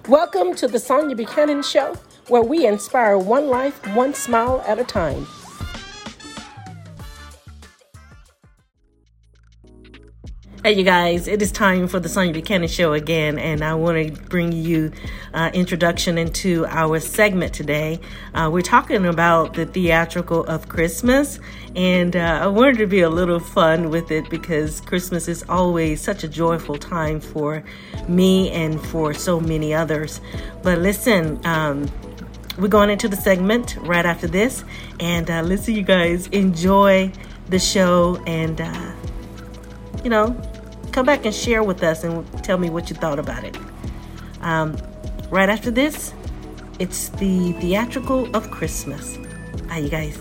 Welcome to the Sonia Buchanan Show, where we inspire one life, one smile at a time. Hey, you guys, it is time for the Sonia Buchanan Show again, and I want to bring you introduction into our segment today. We're talking about the theatrical of Christmas, and I wanted to be a little fun with it because Christmas is always such a joyful time for me and for so many others. But listen, we're going into the segment right after this, and listen, you guys, enjoy the show, and come back and share with us and tell me what you thought about it. Right after this, it's the theatrical of Christmas. Bye, you guys.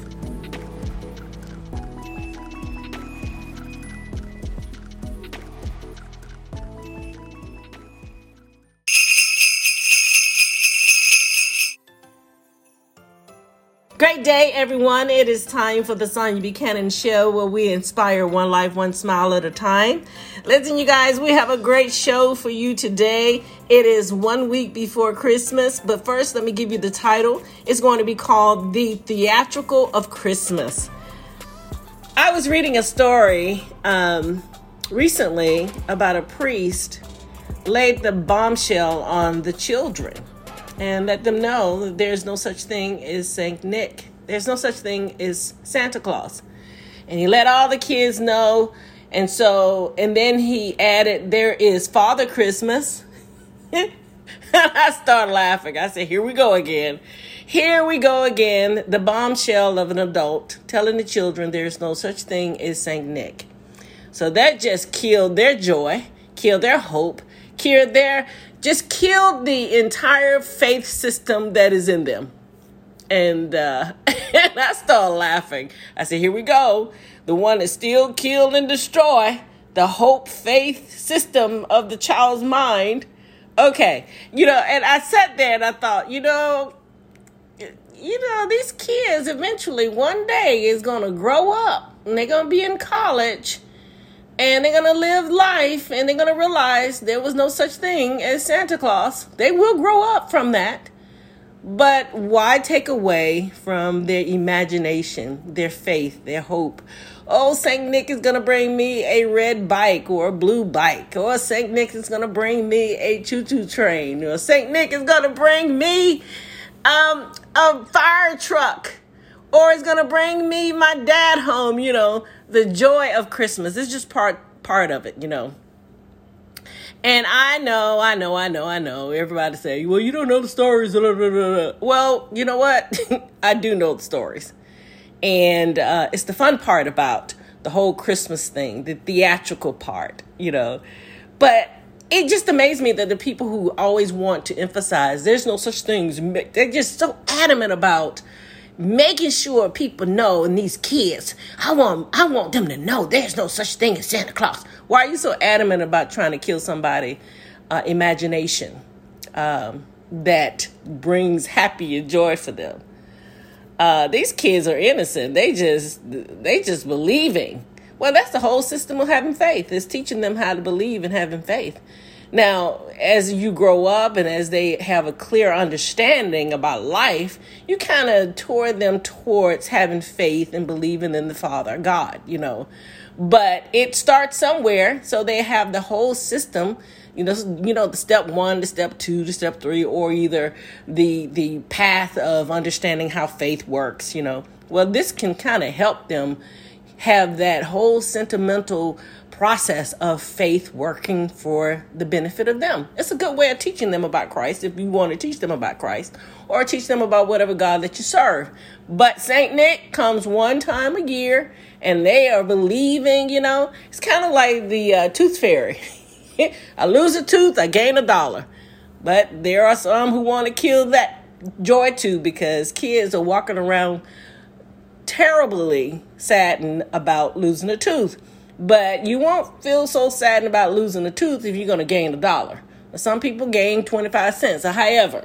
Great day, everyone. It is time for the Sonia Buchanan Show, where we inspire one life, one smile at a time. Listen, you guys, we have a great show for you today. It is 1 week before Christmas, but first, let me give you the title. It's going to be called The Theatrical of Christmas. I was reading a story recently about a priest laid the bombshell on the children and let them know that there's no such thing as Saint Nick. There's no such thing as Santa Claus. And he let all the kids know. And then he added, there is Father Christmas. I started laughing. I said, here we go again. Here we go again. The bombshell of an adult telling the children there's no such thing as Saint Nick. So that just killed their joy, killed their hope, killed the entire faith system that is in them. And and I started laughing. I said, here we go. The one that still kill and destroy the hope, faith system of the child's mind. Okay. And I sat there and I thought, these kids eventually one day is going to grow up and they're going to be in college. And they're going to live life, and they're going to realize there was no such thing as Santa Claus. They will grow up from that. But why take away from their imagination, their faith, their hope? Oh, Saint Nick is going to bring me a red bike or a blue bike. Or Saint Nick is going to bring me a choo-choo train. Or Saint Nick is going to bring me a fire truck. Or it's going to bring me my dad home, the joy of Christmas. It's just part of it, And I know. Everybody say, well, you don't know the stories. Well, you know what? I do know the stories. And it's the fun part about the whole Christmas thing, the theatrical part, But it just amazed me that the people who always want to emphasize there's no such things, they're just so adamant about making sure people know, and these kids, I want them to know there's no such thing as Santa Claus. Why are you so adamant about trying to kill somebody's imagination that brings happy and joy for them? These kids are innocent. They just believing. Well, that's the whole system of having faith. It's teaching them how to believe and having faith. Now, as you grow up and as they have a clear understanding about life, you kind of toward them towards having faith and believing in the Father, God, But it starts somewhere, so they have the whole system, the step 1, the step 2, the step 3, or either the path of understanding how faith works, Well, this can kind of help them have that whole sentimental process of faith working for the benefit of them. It's a good way of teaching them about Christ if you want to teach them about Christ or teach them about whatever God that you serve. But Saint Nick comes one time a year and they are believing, it's kind of like the tooth fairy. I lose a tooth, I gain $1. But there are some who want to kill that joy too because kids are walking around terribly saddened about losing a tooth. But you won't feel so saddened about losing a tooth if you're going to gain $1. Some people gain 25 cents or however.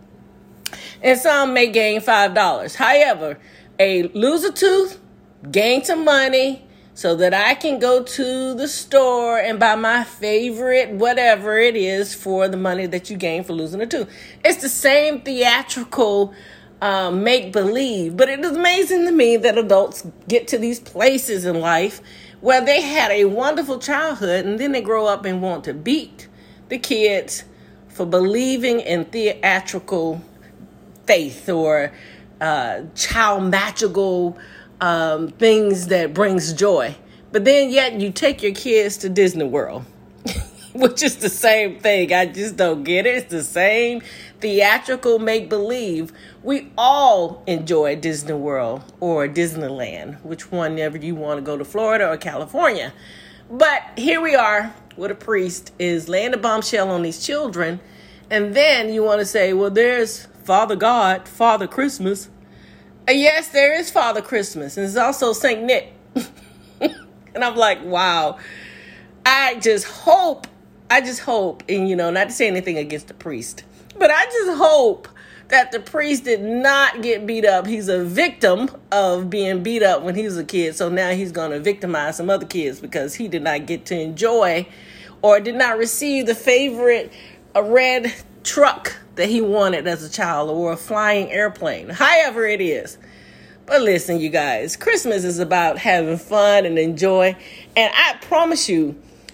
And some may gain $5. However, lose a tooth, gain some money, so that I can go to the store and buy my favorite whatever it is for the money that you gain for losing a tooth. It's the same theatrical make-believe, but it is amazing to me that adults get to these places in life where they had a wonderful childhood and then they grow up and want to beat the kids for believing in theatrical faith or child magical things that brings joy. But then yet you take your kids to Disney World, which is the same thing. I just don't get it. It's the same theatrical make-believe. We all enjoy Disney World or Disneyland, which one ever you want to go to, Florida or California. But here we are with a priest is laying a bombshell on these children. And then you want to say, well, there's Father God, Father Christmas. Yes, there is Father Christmas. And there's also Saint Nick. And I'm like, wow. I just hope, and not to say anything against the priest, but I just hope that the priest did not get beat up. He's a victim of being beat up when he was a kid. So now he's going to victimize some other kids because he did not get to enjoy or did not receive the favorite red truck that he wanted as a child or a flying airplane, however it is. But listen, you guys, Christmas is about having fun and enjoy. And I promise you,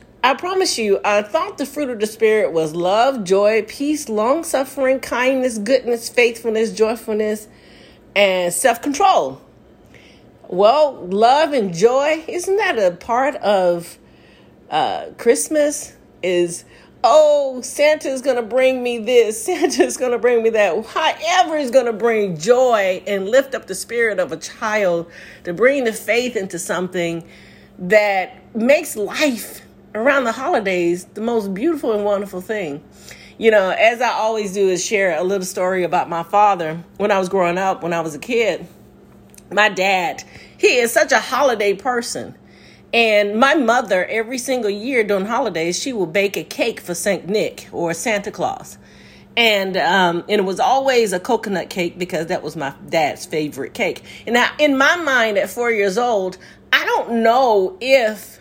I thought the fruit of the Spirit was love, joy, peace, long-suffering, kindness, goodness, faithfulness, joyfulness, and self-control. Well, love and joy, isn't that a part of Christmas? Santa's going to bring me this, Santa's going to bring me that. However is going to bring joy and lift up the spirit of a child, to bring the faith into something that makes life around the holidays the most beautiful and wonderful thing. As I always do, is share a little story about my father. When I was growing up, when I was a kid, my dad, he is such a holiday person. And my mother, every single year during holidays, she will bake a cake for Saint Nick or Santa Claus. And it was always a coconut cake because that was my dad's favorite cake. And now, in my mind at 4 years old, I don't know if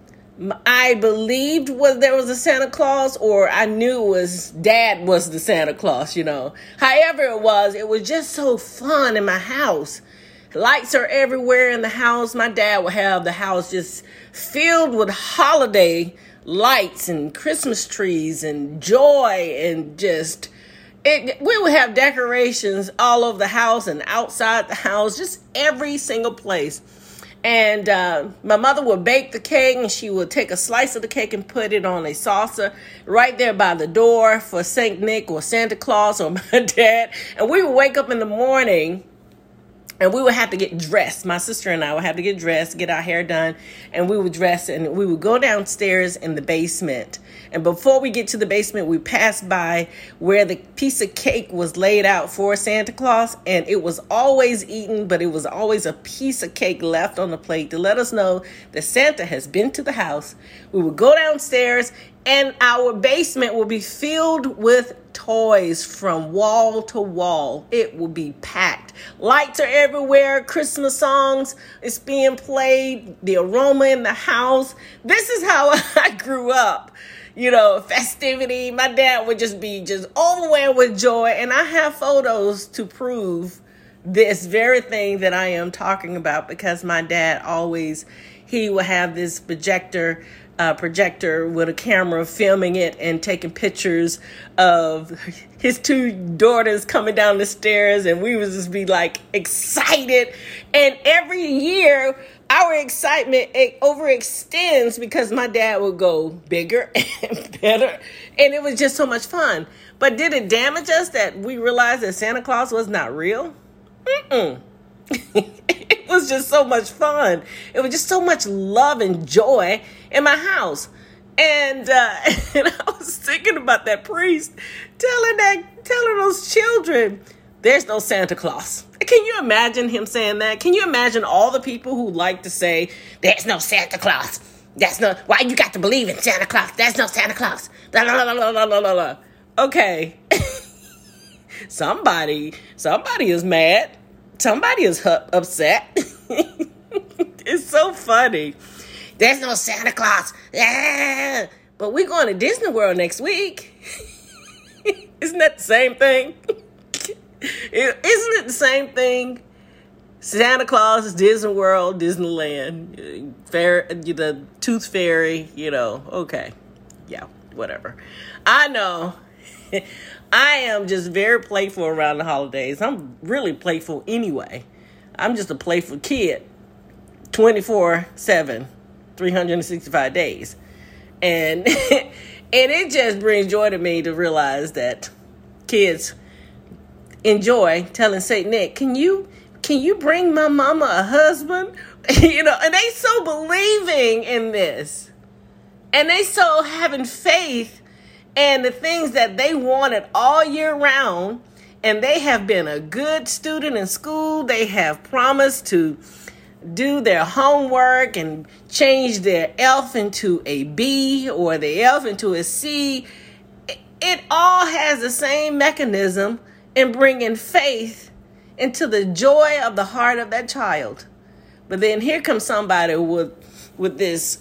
I believed there was a Santa Claus or I knew dad was the Santa Claus, However it was just so fun in my house. Lights are everywhere in the house. My dad would have the house just filled with holiday lights and Christmas trees and joy and we would have decorations all over the house and outside the house, just every single place. And my mother would bake the cake and she would take a slice of the cake and put it on a saucer right there by the door for Saint Nick or Santa Claus or my dad. And we would wake up in the morning and we would have to get dressed. My sister and I would have to get dressed, get our hair done, and we would dress and we would go downstairs in the basement. And before we get to the basement, we passed by where the piece of cake was laid out for Santa Claus, and it was always eaten, but it was always a piece of cake left on the plate to let us know that Santa has been to the house. We would go downstairs, and our basement will be filled with toys from wall to wall. It will be packed. Lights are everywhere. Christmas songs is being played. The aroma in the house. This is how I grew up. Festivity. My dad would just be overwhelmed with joy. And I have photos to prove this very thing that I am talking about, because my dad he would have this projector with a camera filming it and taking pictures of his two daughters coming down the stairs, and we would just be like excited. And every year our excitement overextends because my dad would go bigger and better, and it was just so much fun. But did it damage us that we realized that Santa Claus was not real? It was just so much fun. It was just so much love and joy in my house. And I was thinking about that priest telling those children, there's no Santa Claus. Can you imagine him saying that? Can you imagine all the people who like to say, there's no Santa Claus? Why you got to believe in Santa Claus? There's no Santa Claus. La, la, la, la, la, la, la, la. Okay. Somebody is mad. Somebody is upset. It's so funny. There's no Santa Claus. Yeah. But we're going to Disney World next week. Isn't that the same thing? Isn't it the same thing? Santa Claus, Disney World, Disneyland, the Tooth Fairy, okay. Yeah, whatever. I know. I am just very playful around the holidays. I'm really playful anyway. I'm just a playful kid 24/7, 365 days. And and it just brings joy to me to realize that kids enjoy telling Saint Nick, can you bring my mama a husband? And they so believing in this. And they so having faith in the things that they wanted all year round. And they have been a good student in school. They have promised to do their homework and change their F into a B or the F into a C. It all has the same mechanism in bringing faith into the joy of the heart of that child. But then here comes somebody with this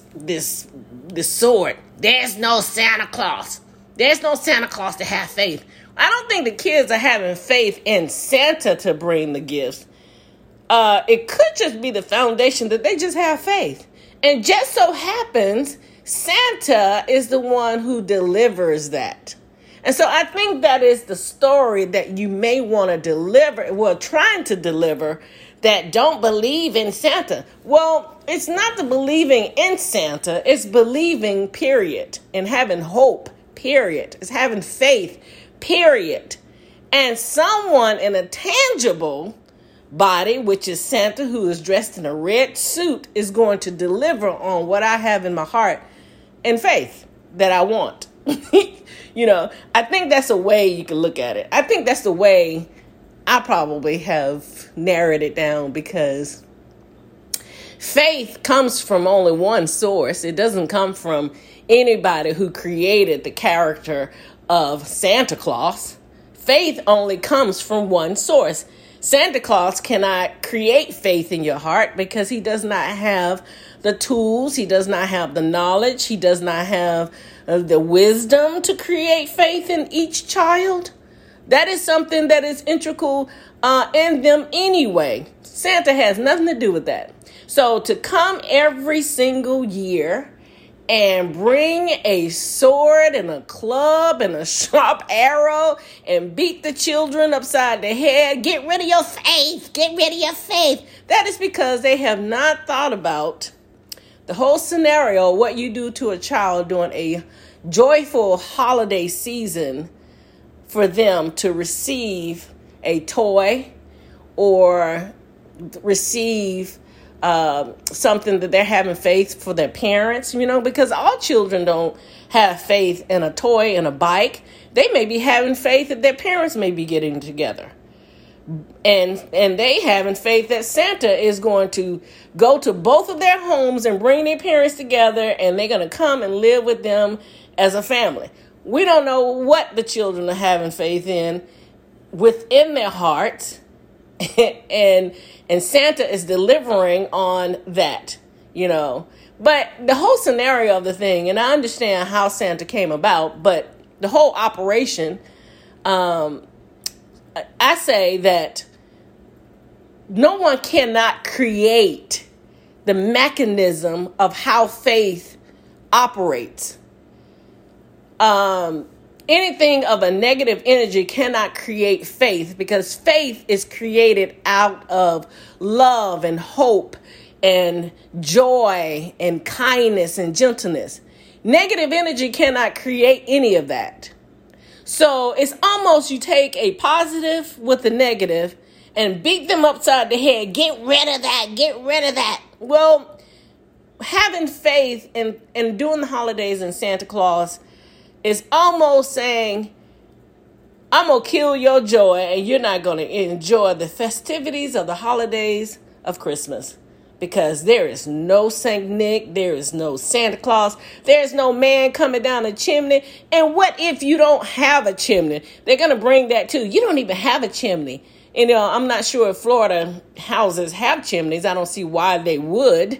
sword. There's no Santa Claus. There's no Santa Claus to have faith. I don't think the kids are having faith in Santa to bring the gifts. It could just be the foundation that they just have faith. And just so happens, Santa is the one who delivers that. And so I think that is the story that you may want to deliver, trying to deliver, that don't believe in Santa. Well, it's not the believing in Santa, it's believing, period, and having hope, period. It's having faith, period. And someone in a tangible body, which is Santa, who is dressed in a red suit, is going to deliver on what I have in my heart and faith that I want. I think that's a way you can look at it. I think that's the way I probably have narrowed it down, because faith comes from only one source. It doesn't come from anybody who created the character of Santa Claus. Faith only comes from one source. Santa Claus cannot create faith in your heart because he does not have the tools. He does not have the knowledge. He does not have the wisdom to create faith in each child. That is something that is integral in them anyway. Santa has nothing to do with that. So to come every single year and bring a sword and a club and a sharp arrow and beat the children upside the head, get rid of your faith, get rid of your faith. That is because they have not thought about the whole scenario, what you do to a child during a joyful holiday season for them to receive a toy or receive something that they're having faith for their parents, because all children don't have faith in a toy and a bike. They may be having faith that their parents may be getting together. And they having faith that Santa is going to go to both of their homes and bring their parents together, and they're going to come and live with them as a family. We don't know what the children are having faith in within their hearts. and Santa is delivering on that, But the whole scenario of the thing, and I understand how Santa came about, but the whole operation, I say that no one cannot create the mechanism of how faith operates. Anything of a negative energy cannot create faith, because faith is created out of love and hope and joy and kindness and gentleness. Negative energy cannot create any of that. So it's almost you take a positive with a negative and beat them upside the head. Get rid of that. Get rid of that. Well, having faith and doing the holidays in Santa Claus is almost saying, I'm going to kill your joy and you're not going to enjoy the festivities of the holidays of Christmas. Because there is no Saint Nick, there is no Santa Claus, there's no man coming down a chimney. And what if you don't have a chimney? They're going to bring that too. You don't even have a chimney. I'm not sure if Florida houses have chimneys. I don't see why they would.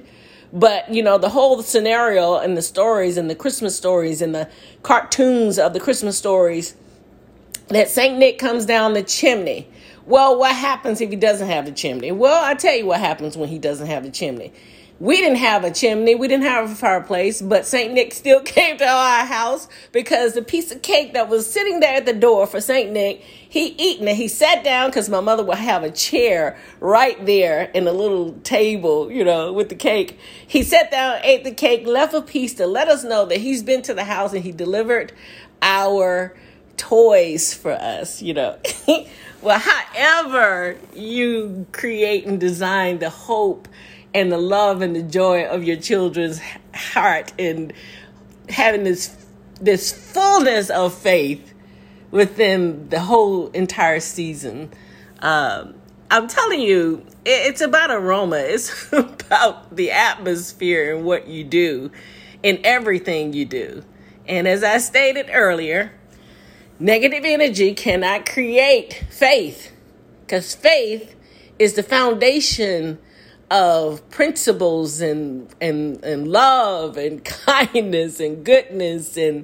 But, the whole scenario and the stories and the Christmas stories and the cartoons of the Christmas stories, that Saint Nick comes down the chimney. Well, what happens if he doesn't have the chimney? Well, I tell you what happens when he doesn't have the chimney. We didn't have a chimney. We didn't have a fireplace, but Saint Nick still came to our house because the piece of cake that was sitting there at the door for Saint Nick, he eaten it. He sat down because my mother would have a chair right there in a little table, with the cake. He sat down, ate the cake, left a piece to let us know that he's been to the house and he delivered our toys for us, Well, however you create and design the hope and the love and the joy of your children's heart and having this fullness of faith within the whole entire season. I'm telling you, it's about aroma. It's about the atmosphere and what you do in everything you do. And as I stated earlier, negative energy cannot create faith, because faith is the foundation of principles and love and kindness and goodness and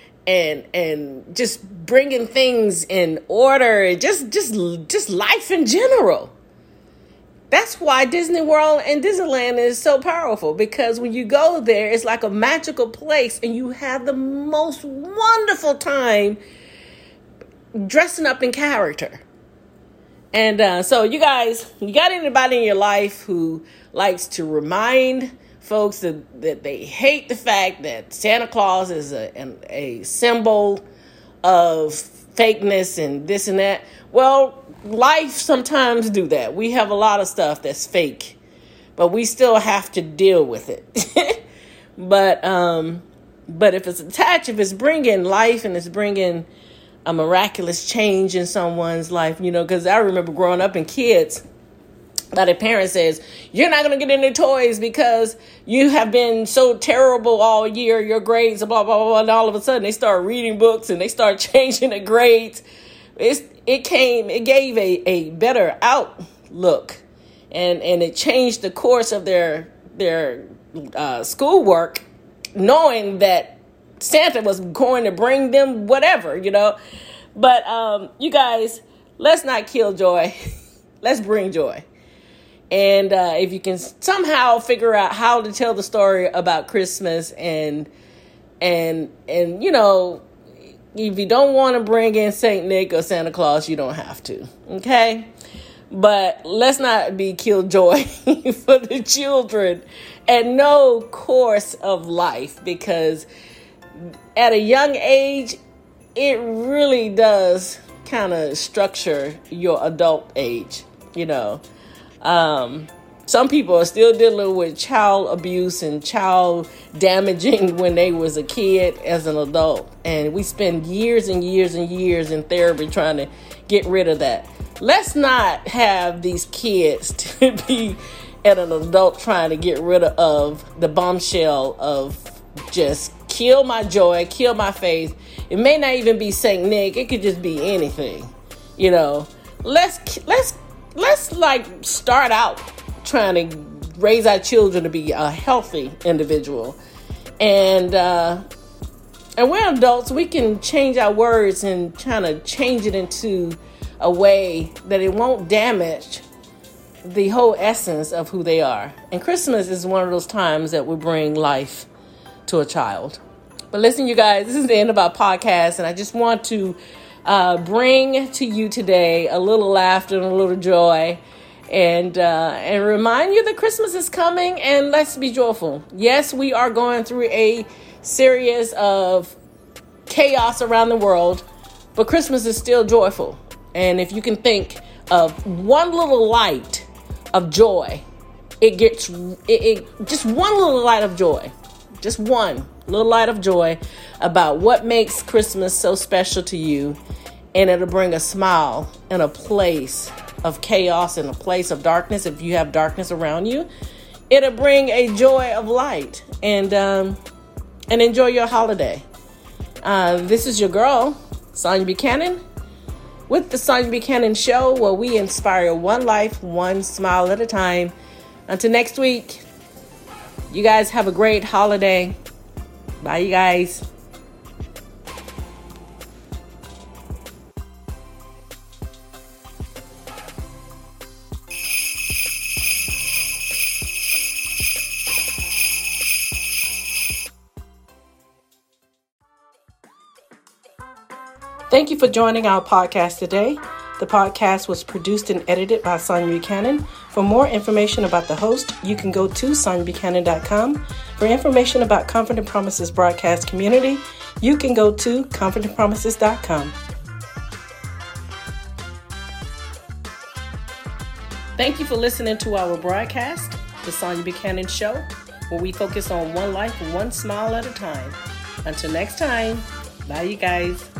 just bringing things in order and just life in general. That's why Disney World and Disneyland is so powerful, because when you go there, it's like a magical place and you have the most wonderful time dressing up in character. And so you guys, you got anybody in your life who likes to remind folks that they hate the fact that Santa Claus is a symbol of fakeness and this and that? Well, life sometimes do that. We have a lot of stuff that's fake, but we still have to deal with it. But if it's attached, if it's bringing life and it's bringing a miraculous change in someone's life, because I remember growing up in kids that a parent says, you're not going to get any toys because you have been so terrible all year, your grades, blah, blah, blah, and all of a sudden they start reading books and they start changing the grades. It gave a better outlook and it changed the course of their schoolwork, knowing that Santa was going to bring them whatever, But you guys, let's not kill joy. Let's bring joy. And if you can somehow figure out how to tell the story about Christmas and if you don't want to bring in Saint Nick or Santa Claus, you don't have to. Okay? But let's not be killjoy for the children at no course of life, because at a young age, it really does kind of structure your adult age, Some people are still dealing with child abuse and child damaging when they was a kid as an adult. And we spend years and years and years in therapy trying to get rid of that. Let's not have these kids to be at an adult trying to get rid of the bombshell of just kill my joy, kill my faith. It may not even be Saint Nick. It could just be anything. Let's like start out trying to raise our children to be a healthy individual. And we're adults. We can change our words and kind of change it into a way that it won't damage the whole essence of who they are. And Christmas is one of those times that will bring life to a child. But listen, you guys, this is the end of our podcast, and I just want to bring to you today a little laughter and a little joy, and remind you that Christmas is coming, and let's be joyful. Yes, we are going through a series of chaos around the world, but Christmas is still joyful. And if you can think of one little light of joy, just one little light of joy. Just one little light of joy about what makes Christmas so special to you. And it'll bring a smile in a place of chaos, in a place of darkness. If you have darkness around you, it'll bring a joy of light. And enjoy your holiday. This is your girl, Sonia Buchanan, with the Sonia Buchanan Show, where we inspire one life, one smile at a time. Until next week, You guys have a great holiday. Bye, you guys. Thank you for joining our podcast today. The podcast was produced and edited by Sonia Buchanan. For more information about the host, you can go to SoniaBuchanan.com. For information about Confident Promises broadcast community, you can go to ConfidentPromises.com. Thank you for listening to our broadcast, The Sonia Buchanan Show, where we focus on one life, one smile at a time. Until next time, bye you guys.